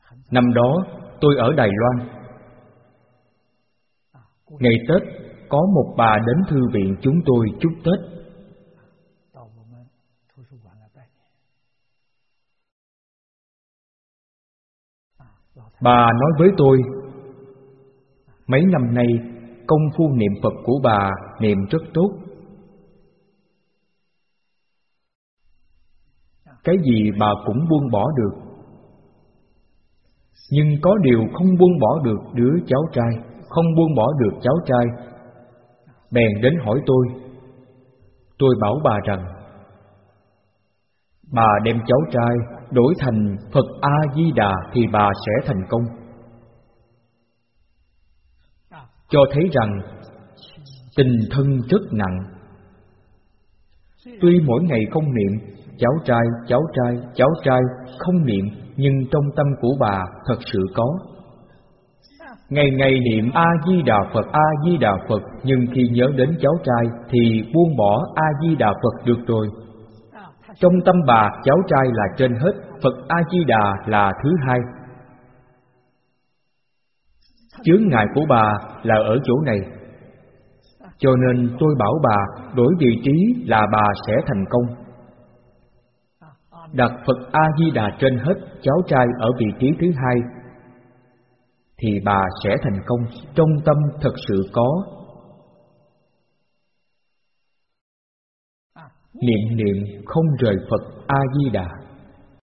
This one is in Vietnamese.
Năm đó tôi ở Đài Loan. Ngày Tết có một bà đến thư viện chúng tôi chúc Tết. Bà nói với tôi, mấy năm nay công phu niệm Phật của bà niệm rất tốt. Cái gì bà cũng buông bỏ được. Nhưng có điều không buông bỏ được đứa cháu trai, không buông bỏ được cháu trai. Bèn đến hỏi tôi. Tôi bảo bà rằng bà đem cháu trai đổi thành Phật A-di-đà thì bà sẽ thành công. Cho thấy rằng tình thân rất nặng. Tuy mỗi ngày không niệm cháu trai, cháu trai, cháu trai, không niệm, nhưng trong tâm của bà thật sự có. Ngày ngày niệm A-di-đà Phật, A-di-đà Phật, nhưng khi nhớ đến cháu trai thì buông bỏ A-di-đà Phật được rồi. Trong tâm bà, cháu trai là trên hết, Phật A-di-đà là thứ hai. Chướng ngại của bà là ở chỗ này. Cho nên tôi bảo bà đổi vị trí là bà sẽ thành công. Đặt Phật A-di-đà trên hết, cháu trai ở vị trí thứ hai, thì bà sẽ thành công. Trong tâm thật sự có. Niệm niệm không rời Phật A-di-đà.